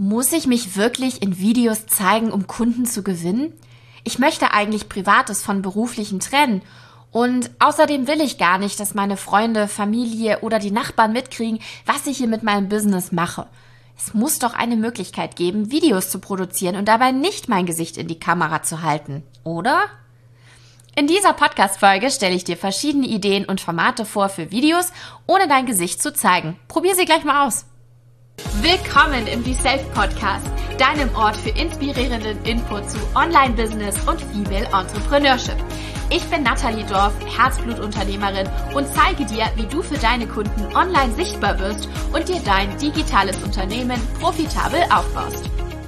Muss ich mich wirklich in Videos zeigen, um Kunden zu gewinnen? Ich möchte eigentlich Privates von Beruflichem trennen. Und außerdem will ich gar nicht, dass meine Freunde, Familie oder die Nachbarn mitkriegen, was ich hier mit meinem Business mache. Es muss doch eine Möglichkeit geben, Videos zu produzieren und dabei nicht mein Gesicht in die Kamera zu halten, oder? In dieser Podcast-Folge stelle ich dir verschiedene Ideen und Formate vor für Videos, ohne dein Gesicht zu zeigen. Probier sie gleich mal aus. Willkommen im Be Safe Podcast, deinem Ort für inspirierenden Input zu Online-Business und Female Entrepreneurship. Ich bin Nathalie Dorf, Herzblutunternehmerin und zeige dir, wie du für deine Kunden online sichtbar wirst und dir dein digitales Unternehmen profitabel aufbaust.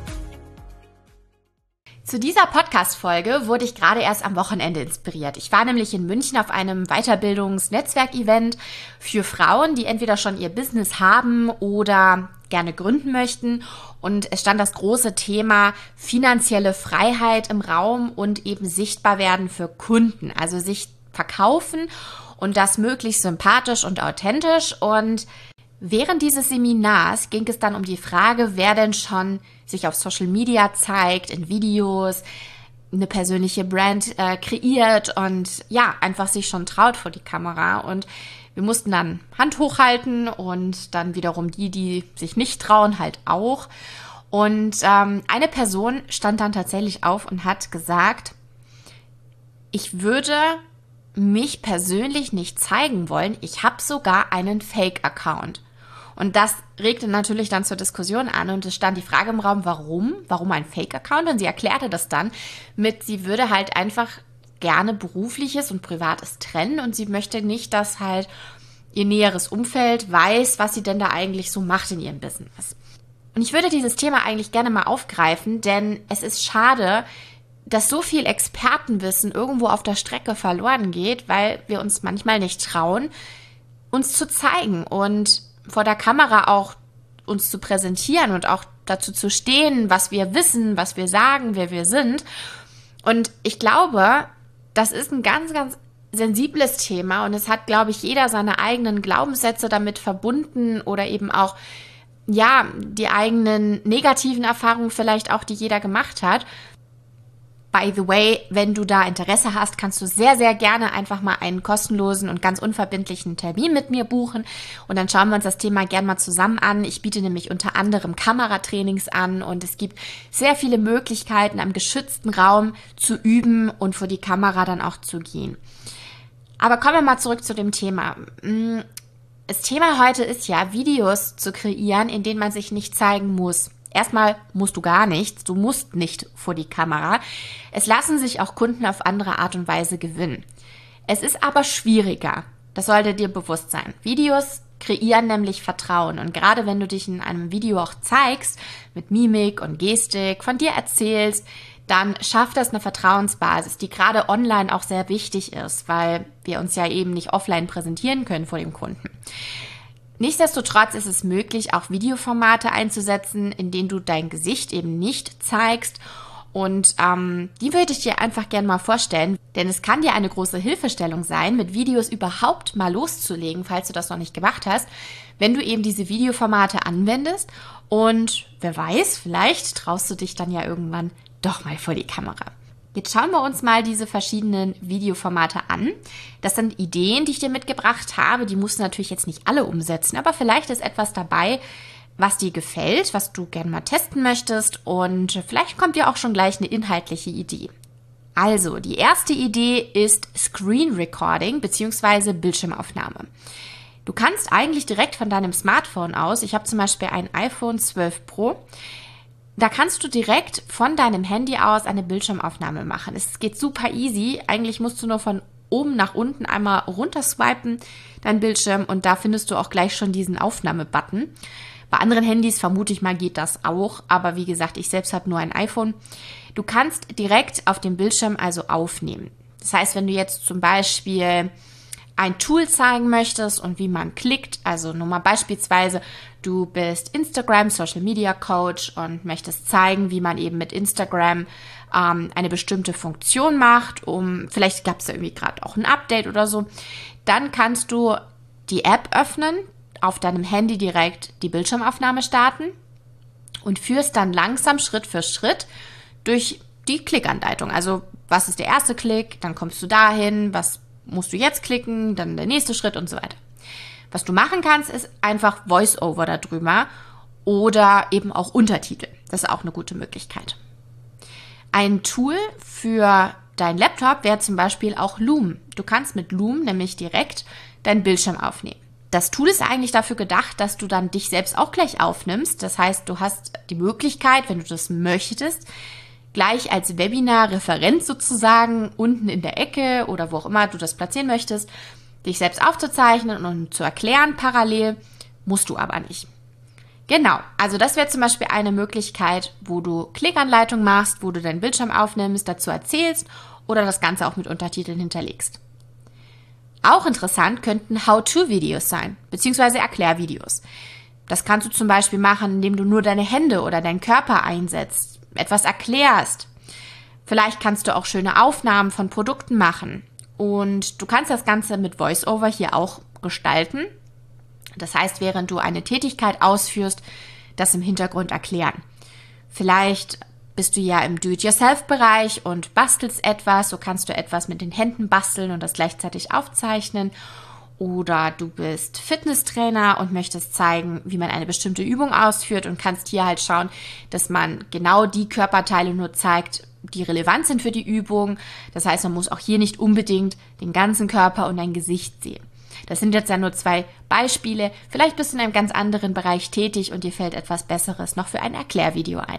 Zu dieser Podcast-Folge wurde ich gerade erst am Wochenende inspiriert. Ich war nämlich in München auf einem Weiterbildungs-Netzwerk-Event für Frauen, die entweder schon ihr Business haben oder gerne gründen möchten. Und es stand das große Thema finanzielle Freiheit im Raum und eben sichtbar werden für Kunden. Also sich verkaufen und das möglichst sympathisch und authentisch. Und während dieses Seminars ging es dann um die Frage, wer denn schon sich auf Social Media zeigt, in Videos, eine persönliche Brand kreiert und ja, einfach sich schon traut vor die Kamera. Und wir mussten dann Hand hochhalten und dann wiederum die sich nicht trauen, halt auch. Und eine Person stand dann tatsächlich auf und hat gesagt, ich würde mich persönlich nicht zeigen wollen. Ich habe sogar einen Fake-Account. Und das regte natürlich dann zur Diskussion an und es stand die Frage im Raum, warum ein Fake-Account? Und sie erklärte das dann sie würde halt einfach gerne Berufliches und Privates trennen und sie möchte nicht, dass halt ihr näheres Umfeld weiß, was sie denn da eigentlich so macht in ihrem Business. Und ich würde dieses Thema eigentlich gerne mal aufgreifen, denn es ist schade, dass so viel Expertenwissen irgendwo auf der Strecke verloren geht, weil wir uns manchmal nicht trauen, uns zu zeigen und vor der Kamera auch uns zu präsentieren und auch dazu zu stehen, was wir wissen, was wir sagen, wer wir sind. Und ich glaube, das ist ein ganz, ganz sensibles Thema und es hat, glaube ich, jeder seine eigenen Glaubenssätze damit verbunden oder eben auch, ja, die eigenen negativen Erfahrungen vielleicht auch, die jeder gemacht hat. By the way, wenn du da Interesse hast, kannst du sehr, sehr gerne einfach mal einen kostenlosen und ganz unverbindlichen Termin mit mir buchen und dann schauen wir uns das Thema gerne mal zusammen an. Ich biete nämlich unter anderem Kameratrainings an und es gibt sehr viele Möglichkeiten, am geschützten Raum zu üben und vor die Kamera dann auch zu gehen. Aber kommen wir mal zurück zu dem Thema. Das Thema heute ist ja, Videos zu kreieren, in denen man sich nicht zeigen muss. Erstmal musst du gar nichts, du musst nicht vor die Kamera. Es lassen sich auch Kunden auf andere Art und Weise gewinnen. Es ist aber schwieriger, das sollte dir bewusst sein. Videos kreieren nämlich Vertrauen und gerade wenn du dich in einem Video auch zeigst, mit Mimik und Gestik, von dir erzählst, dann schafft das eine Vertrauensbasis, die gerade online auch sehr wichtig ist, weil wir uns ja eben nicht offline präsentieren können vor dem Kunden. Nichtsdestotrotz ist es möglich, auch Videoformate einzusetzen, in denen du dein Gesicht eben nicht zeigst. Und die würde ich dir einfach gerne mal vorstellen, denn es kann dir eine große Hilfestellung sein, mit Videos überhaupt mal loszulegen, falls du das noch nicht gemacht hast, wenn du eben diese Videoformate anwendest. Und wer weiß, vielleicht traust du dich dann ja irgendwann doch mal vor die Kamera. Jetzt schauen wir uns mal diese verschiedenen Videoformate an. Das sind Ideen, die ich dir mitgebracht habe. Die musst du natürlich jetzt nicht alle umsetzen, aber vielleicht ist etwas dabei, was dir gefällt, was du gerne mal testen möchtest und vielleicht kommt dir auch schon gleich eine inhaltliche Idee. Also, die erste Idee ist Screen Recording bzw. Bildschirmaufnahme. Du kannst eigentlich direkt von deinem Smartphone aus, ich habe zum Beispiel ein iPhone 12 Pro, da kannst du direkt von deinem Handy aus eine Bildschirmaufnahme machen. Es geht super easy. Eigentlich musst du nur von oben nach unten einmal runter swipen, dein Bildschirm, und da findest du auch gleich schon diesen Aufnahme-Button. Bei anderen Handys vermute ich mal geht das auch, aber wie gesagt, ich selbst habe nur ein iPhone. Du kannst direkt auf dem Bildschirm also aufnehmen. Das heißt, wenn du jetzt zum Beispiel ein Tool zeigen möchtest und wie man klickt, also nur mal beispielsweise, du bist Instagram Social Media Coach und möchtest zeigen, wie man eben mit Instagram eine bestimmte Funktion macht, vielleicht gab es da irgendwie gerade auch ein Update oder so, dann kannst du die App öffnen, auf deinem Handy direkt die Bildschirmaufnahme starten und führst dann langsam Schritt für Schritt durch die Klickanleitung. Also was ist der erste Klick, dann kommst du dahin, was musst du jetzt klicken, dann der nächste Schritt und so weiter. Was du machen kannst, ist einfach Voice-Over darüber oder eben auch Untertitel. Das ist auch eine gute Möglichkeit. Ein Tool für dein Laptop wäre zum Beispiel auch Loom. Du kannst mit Loom nämlich direkt deinen Bildschirm aufnehmen. Das Tool ist eigentlich dafür gedacht, dass du dann dich selbst auch gleich aufnimmst. Das heißt, du hast die Möglichkeit, wenn du das möchtest, gleich als Webinar-Referent sozusagen unten in der Ecke oder wo auch immer du das platzieren möchtest, dich selbst aufzuzeichnen und zu erklären parallel, musst du aber nicht. Genau, also das wäre zum Beispiel eine Möglichkeit, wo du Klickanleitung machst, wo du deinen Bildschirm aufnimmst, dazu erzählst oder das Ganze auch mit Untertiteln hinterlegst. Auch interessant könnten How-to-Videos sein, beziehungsweise Erklärvideos. Das kannst du zum Beispiel machen, indem du nur deine Hände oder deinen Körper einsetzt, etwas erklärst. Vielleicht kannst du auch schöne Aufnahmen von Produkten machen. Und du kannst das Ganze mit VoiceOver hier auch gestalten. Das heißt, während du eine Tätigkeit ausführst, das im Hintergrund erklären. Vielleicht bist du ja im Do-it-yourself-Bereich und bastelst etwas, so kannst du etwas mit den Händen basteln und das gleichzeitig aufzeichnen. Oder du bist Fitnesstrainer und möchtest zeigen, wie man eine bestimmte Übung ausführt und kannst hier halt schauen, dass man genau die Körperteile nur zeigt, die relevant sind für die Übung. Das heißt, man muss auch hier nicht unbedingt den ganzen Körper und dein Gesicht sehen. Das sind jetzt ja nur 2 Beispiele. Vielleicht bist du in einem ganz anderen Bereich tätig und dir fällt etwas Besseres noch für ein Erklärvideo ein.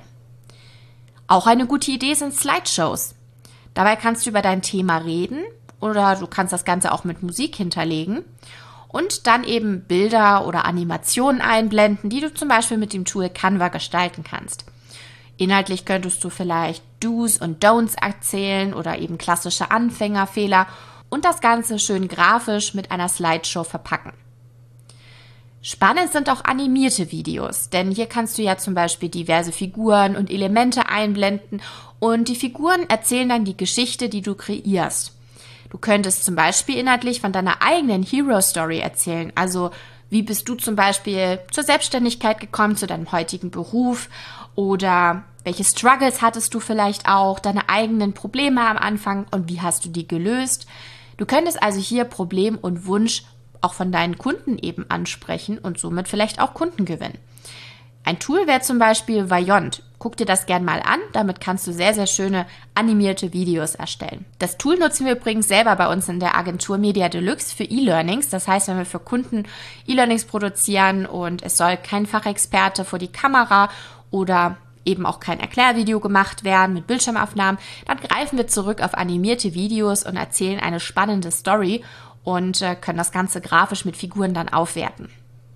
Auch eine gute Idee sind Slideshows. Dabei kannst du über dein Thema reden oder du kannst das Ganze auch mit Musik hinterlegen und dann eben Bilder oder Animationen einblenden, die du zum Beispiel mit dem Tool Canva gestalten kannst. Inhaltlich könntest du vielleicht Do's und Don'ts erzählen oder eben klassische Anfängerfehler und das Ganze schön grafisch mit einer Slideshow verpacken. Spannend sind auch animierte Videos, denn hier kannst du ja zum Beispiel diverse Figuren und Elemente einblenden und die Figuren erzählen dann die Geschichte, die du kreierst. Du könntest zum Beispiel inhaltlich von deiner eigenen Hero Story erzählen, also wie bist du zum Beispiel zur Selbstständigkeit gekommen, zu deinem heutigen Beruf oder welche Struggles hattest du vielleicht auch, deine eigenen Probleme am Anfang und wie hast du die gelöst. Du könntest also hier Problem und Wunsch auch von deinen Kunden eben ansprechen und somit vielleicht auch Kunden gewinnen. Ein Tool wäre zum Beispiel Vyond. Guck dir das gern mal an, damit kannst du sehr, sehr schöne animierte Videos erstellen. Das Tool nutzen wir übrigens selber bei uns in der Agentur Media Deluxe für E-Learnings. Das heißt, wenn wir für Kunden E-Learnings produzieren und es soll kein Fachexperte vor die Kamera oder eben auch kein Erklärvideo gemacht werden mit Bildschirmaufnahmen, dann greifen wir zurück auf animierte Videos und erzählen eine spannende Story und können das Ganze grafisch mit Figuren dann aufwerten.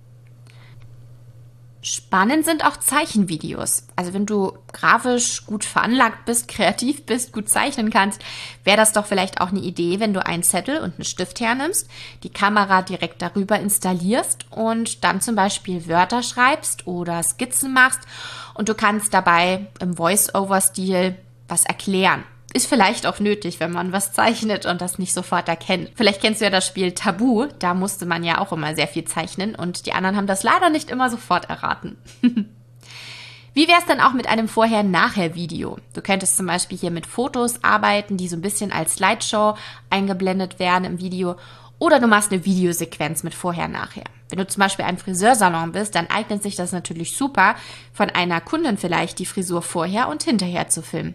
Spannend sind auch Zeichenvideos. Also wenn du grafisch gut veranlagt bist, kreativ bist, gut zeichnen kannst, wäre das doch vielleicht auch eine Idee, wenn du einen Zettel und einen Stift hernimmst, die Kamera direkt darüber installierst und dann zum Beispiel Wörter schreibst oder Skizzen machst und du kannst dabei im Voice-Over-Stil was erklären. Ist vielleicht auch nötig, wenn man was zeichnet und das nicht sofort erkennt. Vielleicht kennst du ja das Spiel Tabu, da musste man ja auch immer sehr viel zeichnen und die anderen haben das leider nicht immer sofort erraten. Wie wäre es dann auch mit einem Vorher-Nachher-Video? Du könntest zum Beispiel hier mit Fotos arbeiten, die so ein bisschen als Slideshow eingeblendet werden im Video oder du machst eine Videosequenz mit Vorher-Nachher. Wenn du zum Beispiel ein Friseursalon bist, dann eignet sich das natürlich super, von einer Kundin vielleicht die Frisur vorher und hinterher zu filmen.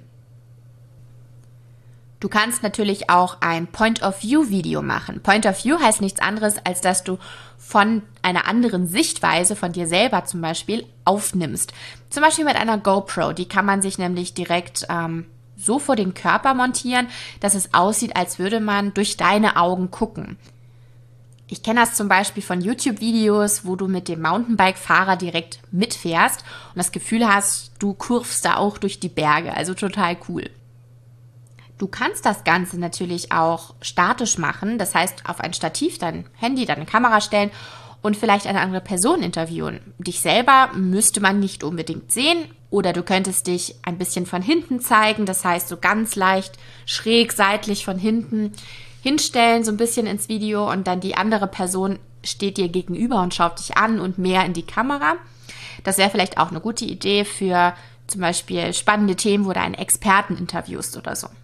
Du kannst natürlich auch ein Point-of-View-Video machen. Point-of-View heißt nichts anderes, als dass du von einer anderen Sichtweise von dir selber zum Beispiel aufnimmst. Zum Beispiel mit einer GoPro. Die kann man sich nämlich direkt so vor den Körper montieren, dass es aussieht, als würde man durch deine Augen gucken. Ich kenne das zum Beispiel von YouTube-Videos, wo du mit dem Mountainbike-Fahrer direkt mitfährst und das Gefühl hast, du kurvst da auch durch die Berge. Also total cool. Du kannst das Ganze natürlich auch statisch machen, das heißt auf ein Stativ dein Handy, deine Kamera stellen und vielleicht eine andere Person interviewen. Dich selber müsste man nicht unbedingt sehen oder du könntest dich ein bisschen von hinten zeigen, das heißt so ganz leicht schräg seitlich von hinten hinstellen, so ein bisschen ins Video und dann die andere Person steht dir gegenüber und schaut dich an und mehr in die Kamera. Das wäre vielleicht auch eine gute Idee für zum Beispiel spannende Themen, wo du einen Experten interviewst oder so.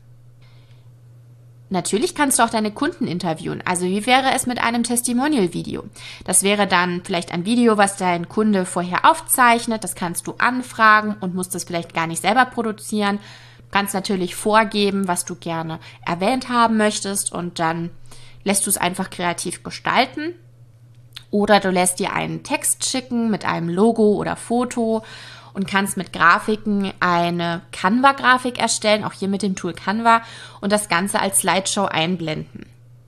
Natürlich kannst du auch deine Kunden interviewen. Also wie wäre es mit einem Testimonial-Video? Das wäre dann vielleicht ein Video, was dein Kunde vorher aufzeichnet. Das kannst du anfragen und musst es vielleicht gar nicht selber produzieren. Du kannst natürlich vorgeben, was du gerne erwähnt haben möchtest und dann lässt du es einfach kreativ gestalten. Oder du lässt dir einen Text schicken mit einem Logo oder Foto und kannst mit Grafiken eine Canva-Grafik erstellen, auch hier mit dem Tool Canva, und das Ganze als Slideshow einblenden.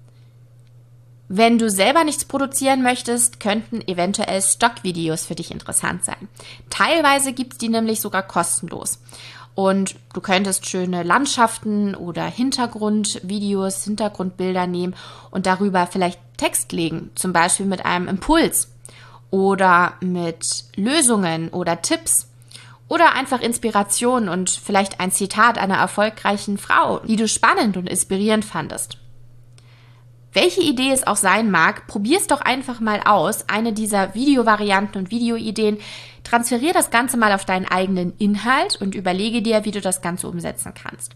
Wenn du selber nichts produzieren möchtest, könnten eventuell Stockvideos für dich interessant sein. Teilweise gibt es die nämlich sogar kostenlos. Und du könntest schöne Landschaften oder Hintergrundvideos, Hintergrundbilder nehmen und darüber vielleicht Text legen, zum Beispiel mit einem Impuls oder mit Lösungen oder Tipps. Oder einfach Inspiration und vielleicht ein Zitat einer erfolgreichen Frau, die du spannend und inspirierend fandest. Welche Idee es auch sein mag, probier's doch einfach mal aus, eine dieser Videovarianten und Videoideen. Transferier das Ganze mal auf deinen eigenen Inhalt und überlege dir, wie du das Ganze umsetzen kannst.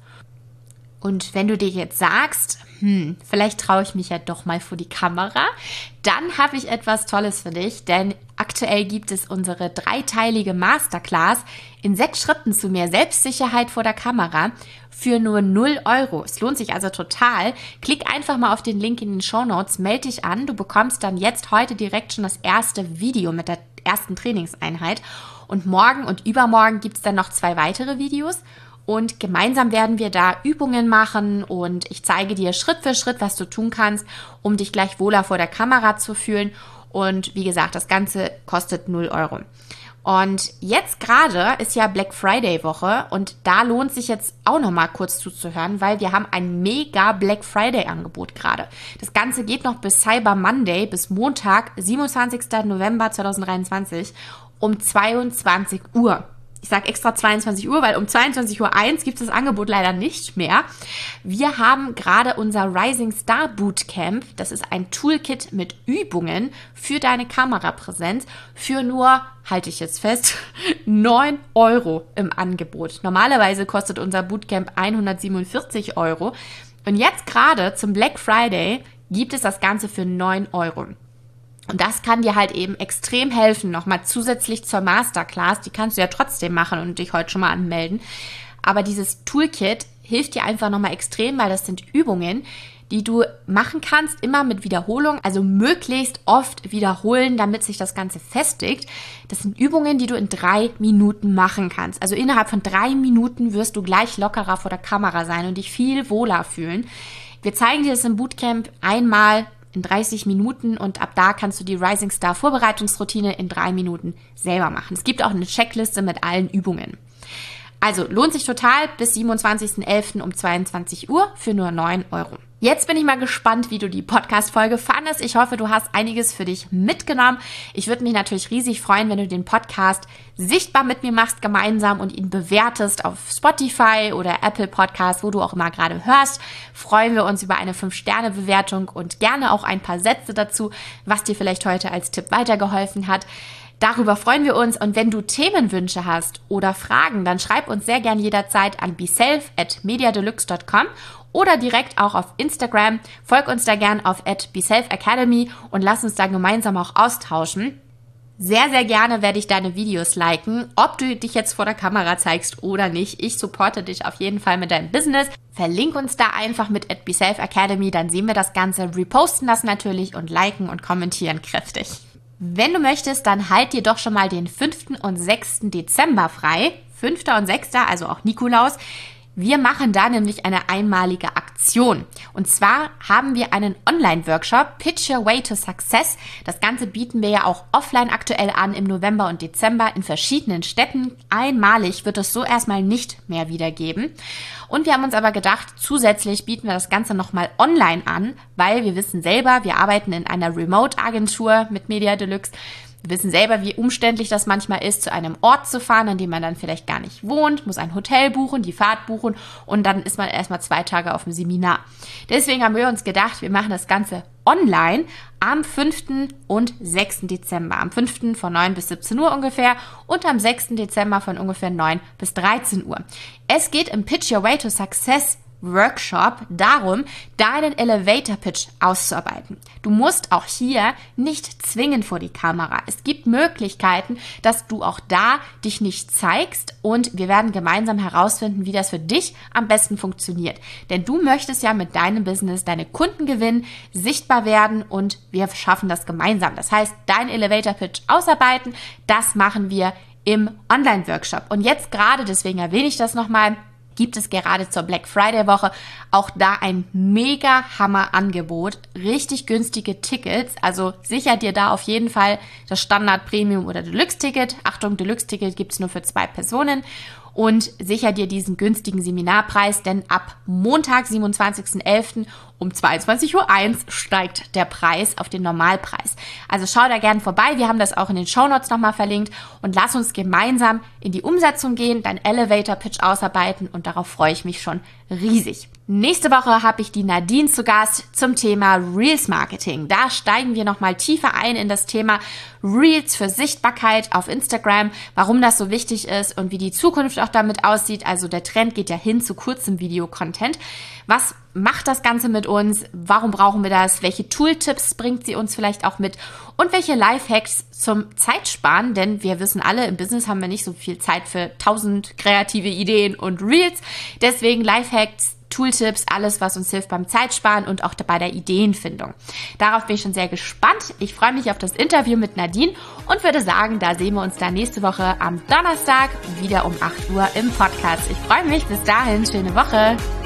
Und wenn du dir jetzt sagst, vielleicht traue ich mich ja doch mal vor die Kamera, dann habe ich etwas Tolles für dich, denn aktuell gibt es unsere 3-teilige Masterclass in 6 Schritten zu mehr Selbstsicherheit vor der Kamera für nur 0 €. Es lohnt sich also total. Klick einfach mal auf den Link in den Shownotes, melde dich an. Du bekommst dann jetzt heute direkt schon das erste Video mit der ersten Trainingseinheit. Und morgen und übermorgen gibt es dann noch 2 weitere Videos. Und gemeinsam werden wir da Übungen machen und ich zeige dir Schritt für Schritt, was du tun kannst, um dich gleich wohler vor der Kamera zu fühlen. Und wie gesagt, das Ganze kostet 0 €. Und jetzt gerade ist ja Black Friday Woche und da lohnt sich jetzt auch noch mal kurz zuzuhören, weil wir haben ein mega Black Friday Angebot gerade. Das Ganze geht noch bis Cyber Monday, bis Montag, 27. November 2023 um 22 Uhr. Ich sage extra 22 Uhr, weil um 22:01 Uhr gibt es das Angebot leider nicht mehr. Wir haben gerade unser Rising Star Bootcamp. Das ist ein Toolkit mit Übungen für deine Kamerapräsenz für nur, halte ich jetzt fest, 9 € im Angebot. Normalerweise kostet unser Bootcamp 147 €. Und jetzt gerade zum Black Friday gibt es das Ganze für 9 €. Und das kann dir halt eben extrem helfen, nochmal zusätzlich zur Masterclass. Die kannst du ja trotzdem machen und dich heute schon mal anmelden. Aber dieses Toolkit hilft dir einfach nochmal extrem, weil das sind Übungen, die du machen kannst, immer mit Wiederholung, also möglichst oft wiederholen, damit sich das Ganze festigt. Das sind Übungen, die du in 3 Minuten machen kannst. Also innerhalb von 3 Minuten wirst du gleich lockerer vor der Kamera sein und dich viel wohler fühlen. Wir zeigen dir das im Bootcamp einmal in 30 Minuten und ab da kannst du die Rising Star Vorbereitungsroutine in 3 Minuten selber machen. Es gibt auch eine Checkliste mit allen Übungen. Also lohnt sich total bis 27.11. um 22 Uhr für nur 9 €. Jetzt bin ich mal gespannt, wie du die Podcast-Folge fandest. Ich hoffe, du hast einiges für dich mitgenommen. Ich würde mich natürlich riesig freuen, wenn du den Podcast sichtbar mit mir machst gemeinsam und ihn bewertest auf Spotify oder Apple Podcast, wo du auch immer gerade hörst. Freuen wir uns über eine 5-Sterne-Bewertung und gerne auch ein paar Sätze dazu, was dir vielleicht heute als Tipp weitergeholfen hat. Darüber freuen wir uns und wenn du Themenwünsche hast oder Fragen, dann schreib uns sehr gern jederzeit an beself@mediadeluxe.com oder direkt auch auf Instagram. Folg uns da gern auf @beselfacademy und lass uns da gemeinsam auch austauschen. Sehr, sehr gerne werde ich deine Videos liken, ob du dich jetzt vor der Kamera zeigst oder nicht. Ich supporte dich auf jeden Fall mit deinem Business. Verlink uns da einfach mit @beselfacademy, dann sehen wir das Ganze, reposten das natürlich und liken und kommentieren kräftig. Wenn du möchtest, dann halt dir doch schon mal den 5. und 6. Dezember frei. 5. und 6., also auch Nikolaus. Wir machen da nämlich eine einmalige Aktion. Und zwar haben wir einen Online-Workshop, Pitch Your Way to Success. Das Ganze bieten wir ja auch offline aktuell an im November und Dezember in verschiedenen Städten. Einmalig wird es so erstmal nicht mehr wiedergeben. Und wir haben uns aber gedacht, zusätzlich bieten wir das Ganze nochmal online an, weil wir wissen selber, wir arbeiten in einer Remote-Agentur mit Media Deluxe. Wir wissen selber, wie umständlich das manchmal ist, zu einem Ort zu fahren, an dem man dann vielleicht gar nicht wohnt, muss ein Hotel buchen, die Fahrt buchen und dann ist man erstmal 2 Tage auf dem Seminar. Deswegen haben wir uns gedacht, wir machen das Ganze online am 5. und 6. Dezember. Am 5. von 9 bis 17 Uhr ungefähr und am 6. Dezember von ungefähr 9 bis 13 Uhr. Es geht im Pitch Your Way to Success Workshop darum, deinen Elevator Pitch auszuarbeiten. Du musst auch hier nicht zwingend vor die Kamera. Es gibt Möglichkeiten, dass du auch da dich nicht zeigst und wir werden gemeinsam herausfinden, wie das für dich am besten funktioniert. Denn du möchtest ja mit deinem Business deine Kunden gewinnen, sichtbar werden und wir schaffen das gemeinsam. Das heißt, dein Elevator Pitch ausarbeiten, das machen wir im Online-Workshop. Und jetzt gerade, deswegen erwähne ich das nochmal, gibt es gerade zur Black Friday Woche auch da ein mega Hammer-Angebot, richtig günstige Tickets, also sicher dir da auf jeden Fall das Standard, Premium oder Deluxe-Ticket. Achtung, Deluxe-Ticket gibt es nur für 2 Personen und sicher dir diesen günstigen Seminarpreis, denn ab Montag, 27.11. um 22.01 Uhr steigt der Preis auf den Normalpreis. Also schau da gerne vorbei, wir haben das auch in den Shownotes nochmal verlinkt und lass uns gemeinsam in die Umsetzung gehen, dein Elevator-Pitch ausarbeiten und darauf freue ich mich schon riesig. Nächste Woche habe ich die Nadine zu Gast zum Thema Reels Marketing. Da steigen wir nochmal tiefer ein in das Thema Reels für Sichtbarkeit auf Instagram, warum das so wichtig ist und wie die Zukunft auch damit aussieht. Also der Trend geht ja hin zu kurzem Video-Content. Was macht das Ganze mit uns? Warum brauchen wir das? Welche Tooltips bringt sie uns vielleicht auch mit? Und welche Lifehacks zum Zeitsparen? Denn wir wissen alle, im Business haben wir nicht so viel Zeit für 1000 kreative Ideen und Reels. Deswegen Lifehacks, Tooltips, alles, was uns hilft beim Zeitsparen und auch bei der Ideenfindung. Darauf bin ich schon sehr gespannt. Ich freue mich auf das Interview mit Nadine und würde sagen, da sehen wir uns dann nächste Woche am Donnerstag wieder um 8 Uhr im Podcast. Ich freue mich. Bis dahin, schöne Woche.